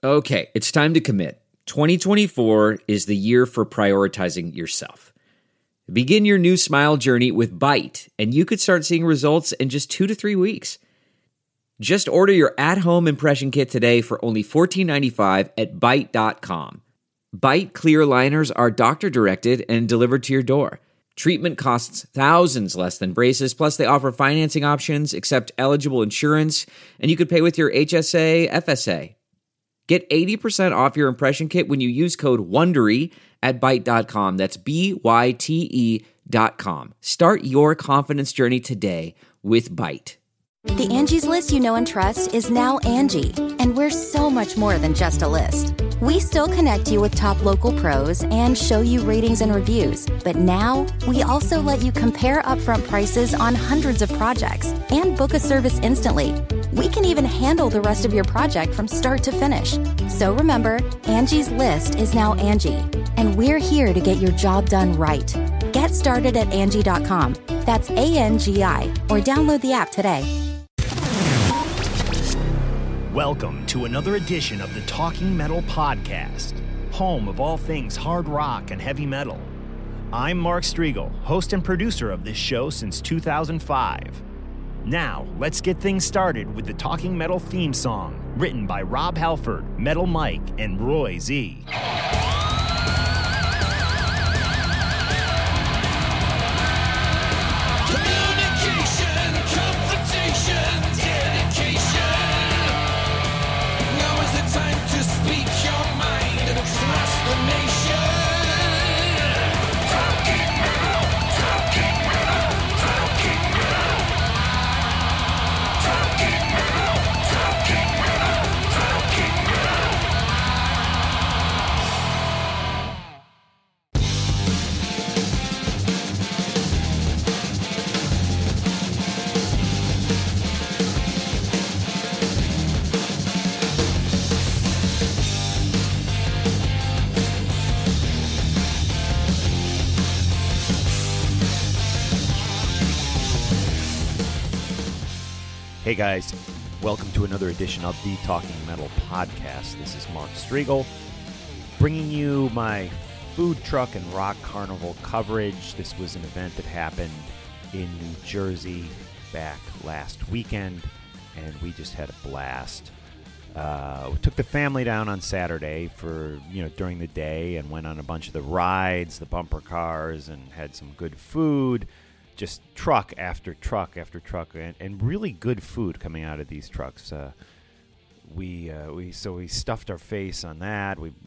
Okay, it's time to commit. 2024 is the year for prioritizing yourself. Begin your new smile journey with Byte, and you could start seeing results in just 2 to 3 weeks. Just order your at-home impression kit today for only $14.95 at Byte.com. Byte clear liners are doctor-directed and delivered to your door. Treatment costs thousands less than braces, plus they offer financing options, accept eligible insurance, and you could pay with your HSA, FSA. Get 80% off your impression kit when you use code WONDERY at Byte.com. That's BYTE.com. Start your confidence journey today with Byte. The Angie's List you know and trust is now Angie, and we're so much more than just a list. We still connect you with top local pros and show you ratings and reviews, but now we also let you compare upfront prices on hundreds of projects and book a service instantly. We can even handle the rest of your project from start to finish. So remember, Angie's List is now Angie, and we're here to get your job done right. Get started at Angie.com. That's ANGI, or download the app today. Welcome to another edition of the Talking Metal Podcast, home of all things hard rock and heavy metal. I'm Mark Striegel, host and producer of this show since 2005. Now, let's get things started with the Talking Metal theme song, written by Rob Halford, Metal Mike, and Roy Z. Hey guys, welcome to another edition of the Talking Metal Podcast. This is Mark Striegel, bringing you my food truck and rock carnival coverage. This was an event that happened in New Jersey back last weekend, and we just had a blast. We took the family down on Saturday for, during the day, and went on a bunch of the rides, the bumper cars, and had some good food. Just truck after truck after truck, and really good food coming out of these trucks. We stuffed our face on that. We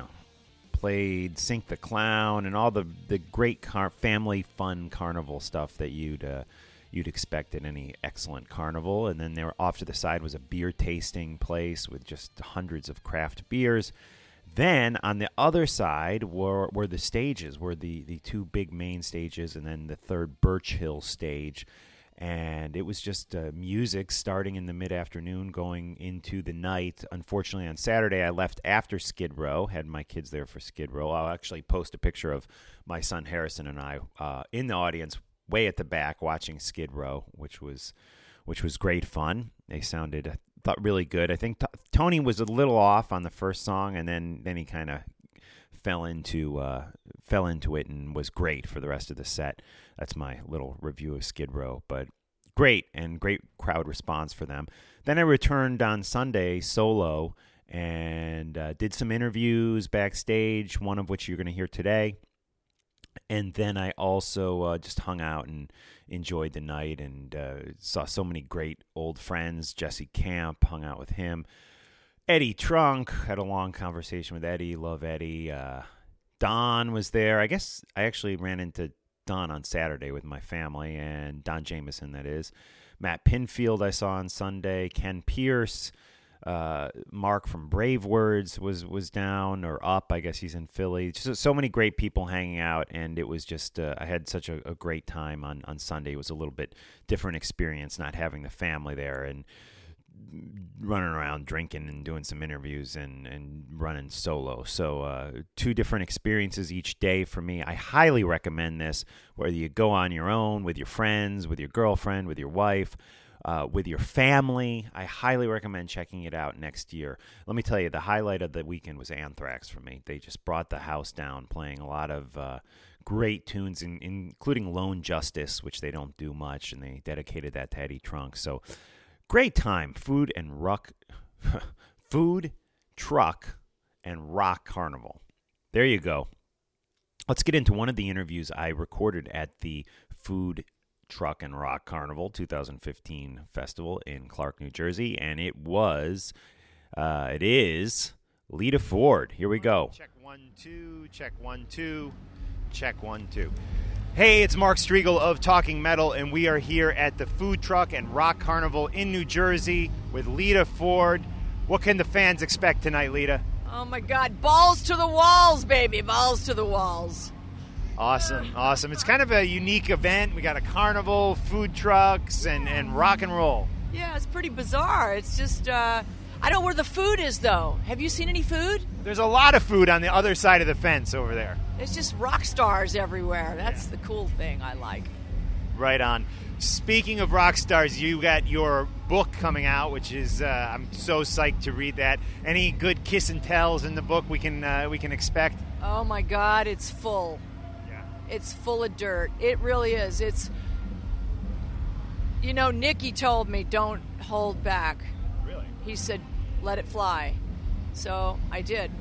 played Sink the Clown and all the great family fun carnival stuff that you'd expect at any excellent carnival. And then there off to the side was a beer tasting place with just hundreds of craft beers. Then on the other side were the stages, were the two big main stages, and then the third Birch Hill stage. And it was just music starting in the mid-afternoon, going into the night. Unfortunately, on Saturday, I left after Skid Row, had my kids there for Skid Row. I'll actually post a picture of my son Harrison and I in the audience, way at the back, watching Skid Row, which was great fun. They sounded, thought, really good. I think Tony was a little off on the first song, and then he kind of fell into it and was great for the rest of the set. That's my little review of Skid Row, but great crowd response for them. Then I returned on Sunday solo and did some interviews backstage, one of which you're going to hear today. And then I also just hung out and enjoyed the night and saw so many great old friends. Jesse Camp, hung out with him. Eddie Trunk, had a long conversation with Eddie. Love Eddie. Don was there. I guess I actually ran into Don on Saturday with my family, and Don Jameson, that is. Matt Pinfield I saw on Sunday. Ken Pierce. Mark from Brave Words was down or up. I guess he's in Philly. Just so many great people hanging out, and it was just I had such a great time on Sunday. It was a little bit different experience not having the family there and running around drinking and doing some interviews and running solo. So 2 different experiences each day for me. I highly recommend this, whether you go on your own, with your friends, with your girlfriend, with your wife, with your family. I highly recommend checking it out next year. Let me tell you, the highlight of the weekend was Anthrax for me. They just brought the house down, playing a lot of great tunes, including Lone Justice, which they don't do much, and they dedicated that to Eddie Trunk. So great time. Food, truck, and rock carnival. There you go. Let's get into one of the interviews I recorded at the Food, Truck, and Rock Carnival 2015 festival in Clark, New Jersey, and it is Lita Ford. Here we go. Check 1, 2, check 1, 2, check 1, 2. Hey, it's Mark Strigl of Talking Metal, and we are here at the Food, Truck, and Rock Carnival in New Jersey with Lita Ford. What can the fans expect tonight, Lita? Oh, my God. Balls to the walls, baby. Balls to the walls. Awesome. It's kind of a unique event. We got a carnival, food trucks, and rock and roll. Yeah, it's pretty bizarre. It's just, I don't know where the food is, though. Have you seen any food? There's a lot of food on the other side of the fence over there. It's just rock stars everywhere. That's the cool thing I like. Right on. Speaking of rock stars, you got your book coming out, which is I'm so psyched to read that. Any good kiss and tells in the book we can expect? Oh my God, it's full. Yeah. It's full of dirt. It really is. It's, Nikki told me don't hold back. Really? He said let it fly. So I did.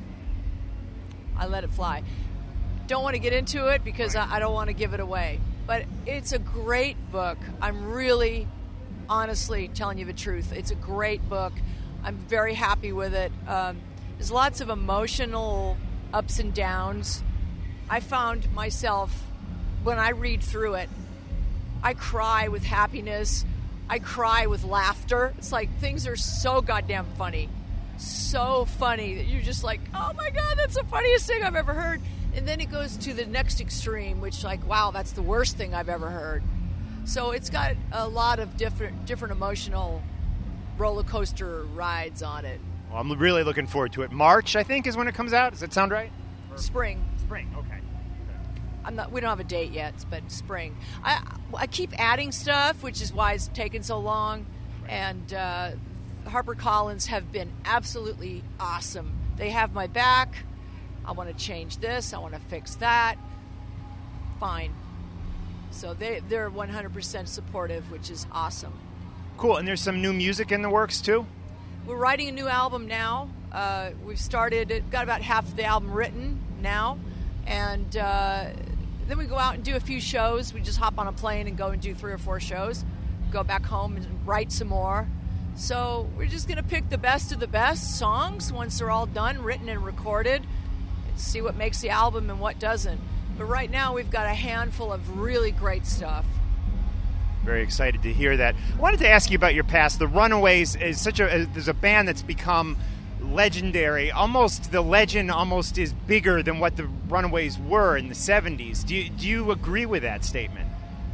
I let it fly. Don't want to get into it because I don't want to give it away. But it's a great book. I'm really, honestly telling you the truth. It's a great book. I'm very happy with it. There's lots of emotional ups and downs. I found myself, when I read through it, I cry with happiness. I cry with laughter. It's like things are so goddamn funny. So funny that you're just like, oh my God, that's the funniest thing I've ever heard. And then it goes to the next extreme, which wow, that's the worst thing I've ever heard. So it's got a lot of different emotional roller coaster rides on it. Well, I'm really looking forward to it. March, I think, is when it comes out. Does that sound right? Spring. Okay. We don't have a date yet, but spring. I keep adding stuff, which is why it's taken so long. Right. And HarperCollins have been absolutely awesome. They have my back. I want to change this. I want to fix that. Fine. So they're 100% supportive, which is awesome. Cool. And there's some new music in the works, too? We're writing a new album now. We've got about half of the album written now. And then we go out and do a few shows. We just hop on a plane and go and do 3 or 4 shows. Go back home and write some more. So we're just going to pick the best of the best songs once they're all done, written and recorded. See what makes the album and what doesn't. But right now we've got a handful of really great stuff. Very excited to hear that. I wanted to ask you about your past. The Runaways is there's a band that's become legendary. The legend is bigger than what the Runaways were in the 70s. Do you agree with that statement?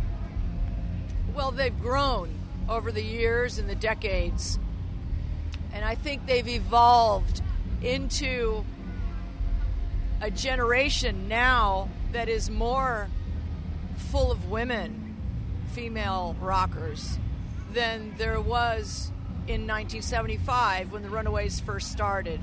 Well, they've grown over the years and the decades. And I think they've evolved into a generation now that is more full of women, female rockers, than there was in 1975 when the Runaways first started.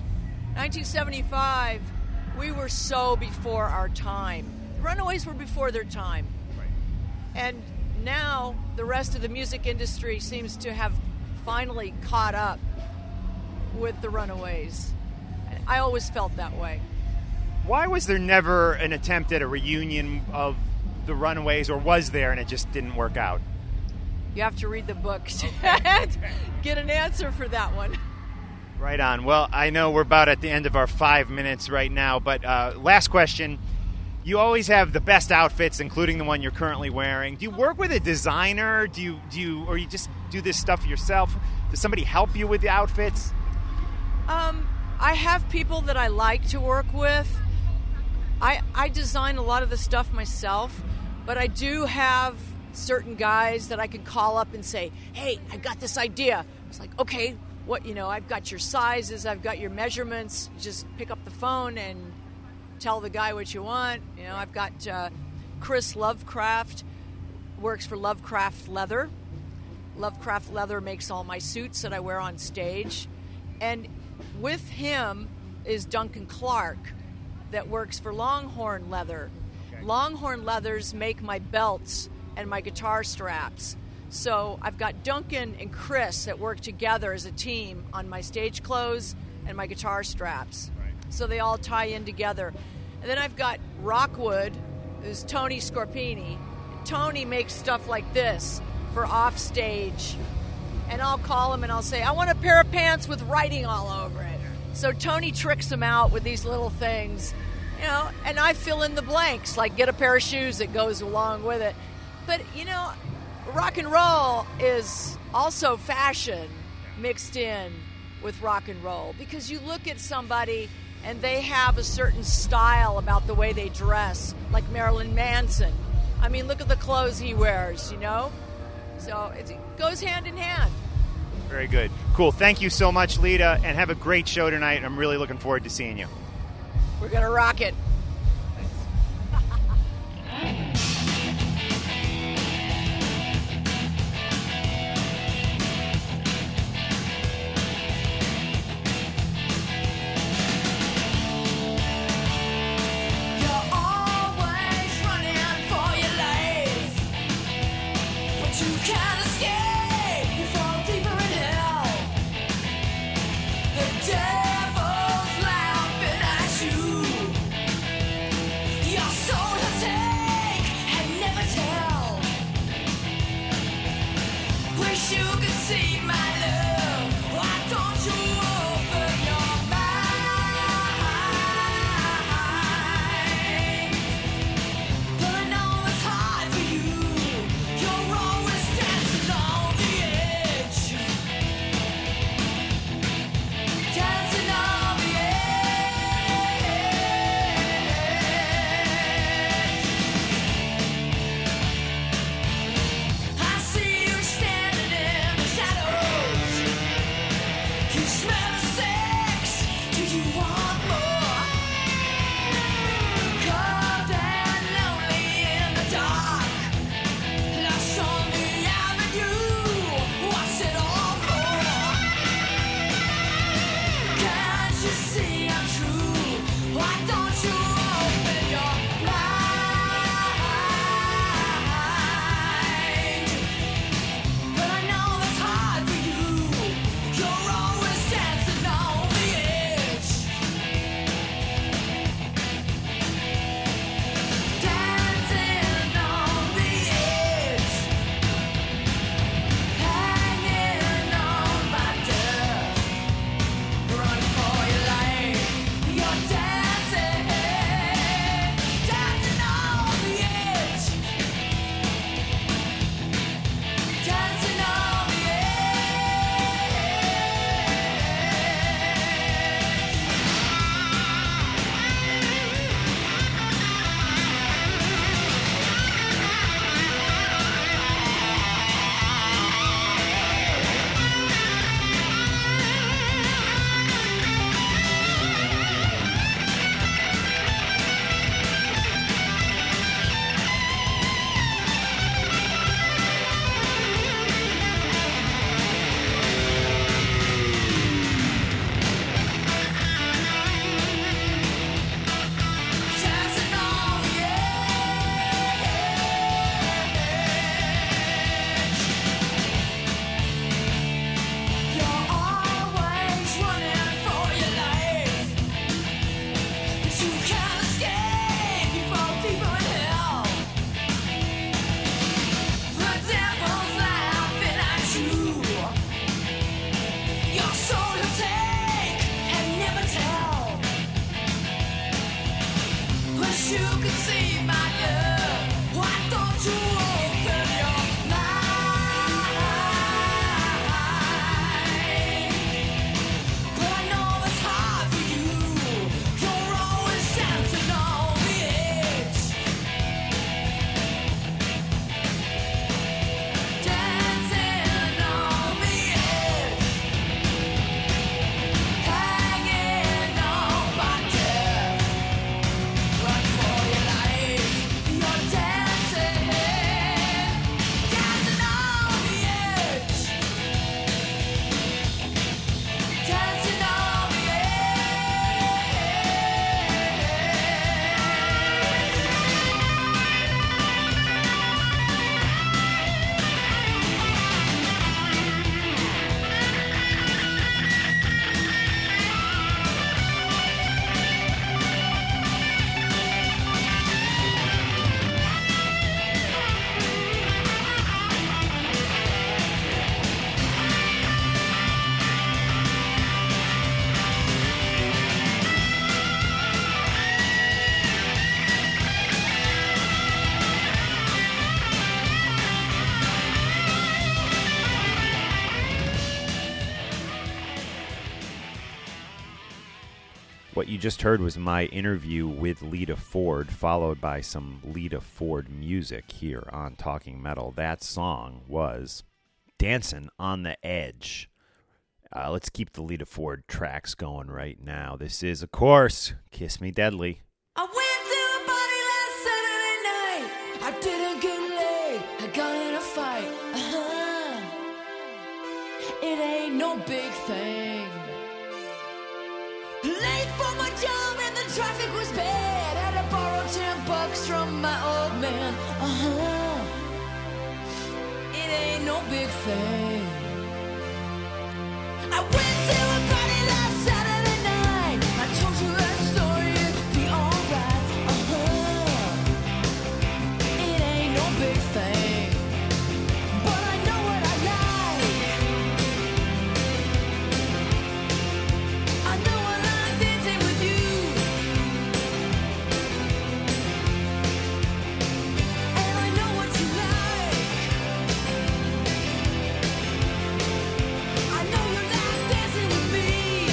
1975, we were so before our time. The Runaways were before their time. Right. And now the rest of the music industry seems to have finally caught up with the Runaways. I always felt that way. Why was there never an attempt at a reunion of the Runaways, or was there and it just didn't work out? You have to read the book to get an answer for that one. Right on. Well, I know we're about at the end of our 5 minutes right now, but last question. You always have the best outfits, including the one you're currently wearing. Do you work with a designer? Or you just do this stuff yourself? Does somebody help you with the outfits? I have people that I like to work with. I design a lot of the stuff myself, but I do have certain guys that I can call up and say, hey, I got this idea. It's like, okay, I've got your sizes, I've got your measurements. Just pick up the phone and tell the guy what you want. I've got Chris Lovecraft, works for Lovecraft Leather, Lovecraft Leather makes all my suits that I wear on stage. And with him is Duncan Clark that works for Longhorn Leather. Okay. Longhorn Leathers make my belts and my guitar straps. So I've got Duncan and Chris that work together as a team on my stage clothes and my guitar straps. Right. So they all tie in together. And then I've got Rockwood, who's Tony Scorpini. Tony makes stuff like this for off stage. And I'll call him and I'll say, I want a pair of pants with writing all over it. So Tony tricks him out with these little things, you know, and I fill in the blanks, like get a pair of shoes that goes along with it. But, you know, rock and roll is also fashion mixed in with rock and roll, because you look at somebody and they have a certain style about the way they dress, like Marilyn Manson. I mean, look at the clothes he wears, you know? So it goes hand in hand. Very good. Cool. Thank you so much, Lita, and have a great show tonight. I'm really looking forward to seeing you. We're going to rock it. What you just heard was my interview with Lita Ford, followed by some Lita Ford music here on Talking Metal. That song was Dancing on the Edge. Let's keep the Lita Ford tracks going right now. This is, of course, Kiss Me Deadly. I went to a party last Saturday night. I didn't get laid, I got in a fight. It ain't no big thing. Late for my job and the traffic was bad. Had to borrow $10 from my old man. It ain't no big thing. I went to a party last Saturday night. I told you that story, it'd be alright. It ain't no big thing, but I know what I like. I know I like dancing with you, and I know what you like. I know you like dancing with me.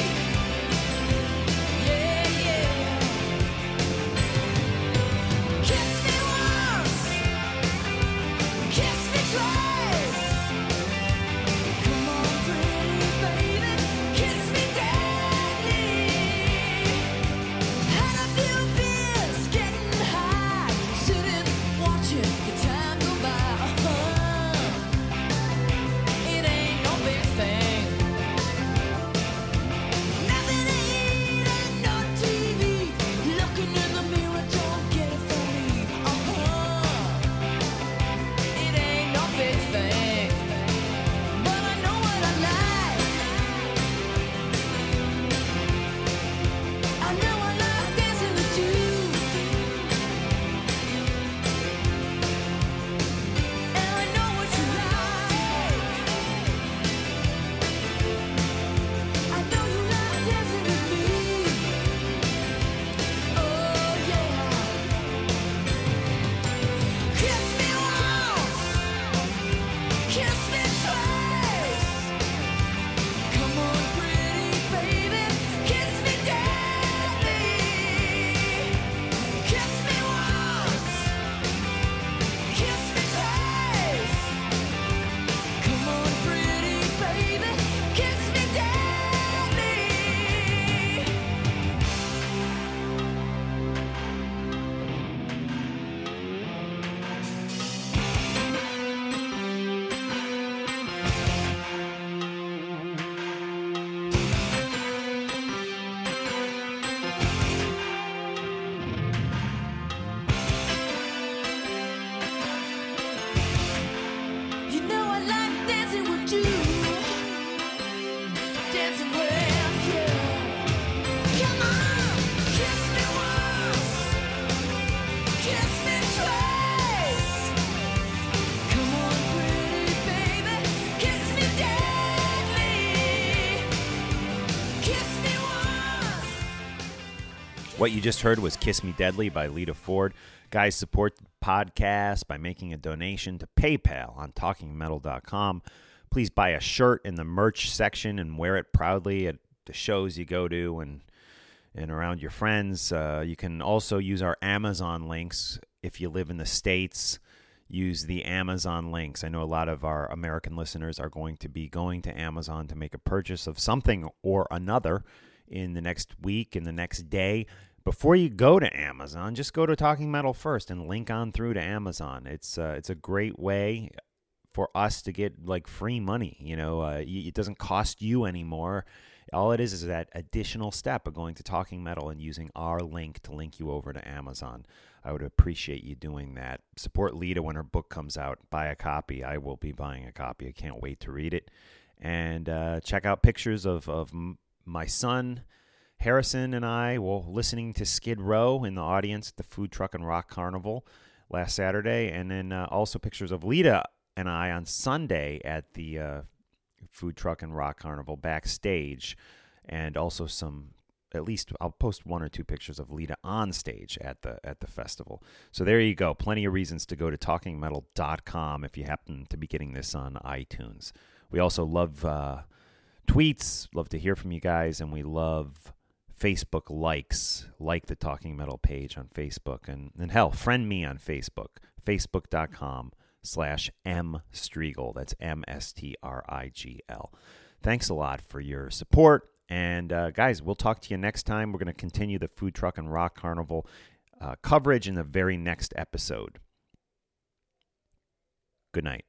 Yeah, yeah. Kiss me once, kiss me twice. Come on, pretty baby, kiss me deadly. Had a few beers, getting high, sitting watching the time go by. It ain't no big thing. Nothing to eat and no TV. Looking in the mirror, don't get it from me. It ain't no big thing, but I know what I like. I know I like dancing with you, and I know what you like. I know you like dancing with me. Oh yeah. Kiss me once, kiss me twice. Come on, pretty baby, kiss me deadly. Kiss me once, kiss me twice. Come on, pretty baby, kiss me deadly. You know I like dancing with you, dancing with you. Come on, kiss me once, kiss me twice. Come on, pretty baby, kiss me deadly. Kiss me once. What you just heard was Kiss Me Deadly by Lita Ford. Guys, support the podcast by making a donation to PayPal on TalkingMetal.com. Please buy a shirt in the merch section and wear it proudly at the shows you go to and around your friends. You can also use our Amazon links if you live in the States. Use the Amazon links. I know a lot of our American listeners are going to be going to Amazon to make a purchase of something or another in the next week, in the next day. Before you go to Amazon, just go to Talking Metal first and link on through to Amazon. It's a great way for us to get like free money. You know, it doesn't cost you anymore. All it is that additional step of going to Talking Metal and using our link to link you over to Amazon. I would appreciate you doing that. Support Lita when her book comes out. Buy a copy. I will be buying a copy. I can't wait to read it. And check out pictures of my son Harrison and I were listening to Skid Row in the audience at the Food Truck and Rock Carnival last Saturday, and then also pictures of Lita and I on Sunday at the Food Truck and Rock Carnival backstage, and also some, at least I'll post one or two pictures of Lita on stage at the festival. So there you go. Plenty of reasons to go to TalkingMetal.com if you happen to be getting this on iTunes. We also love tweets, love to hear from you guys, and we love Facebook likes, like the Talking Metal page on Facebook, and hell, friend me on Facebook, facebook.com/mstrigel. That's MSTRIGL. Thanks a lot for your support. And guys, we'll talk to you next time. We're going to continue the Food Truck and Rock Carnival coverage in the very next episode. Good night.